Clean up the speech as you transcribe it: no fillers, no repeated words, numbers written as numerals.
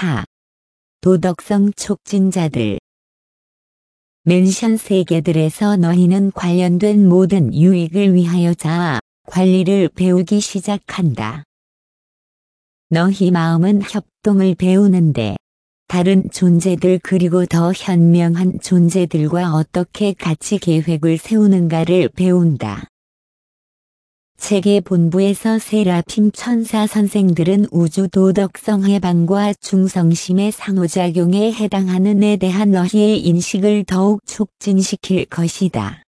4. 도덕성 촉진자들. 맨션 세계들에서 너희는 관련된 모든 유익을 위하여 자아 관리를 배우기 시작한다. 너희 마음은 협동을 배우는데 다른 존재들 그리고 더 현명한 존재들과 어떻게 같이 계획을 세우는가를 배운다. 세계본부에서 세라핌 천사 선생들은 우주 도덕성 해방과 충성심의 상호작용에 해당하는 에 대한 너희의 인식을 더욱 촉진시킬 것이다.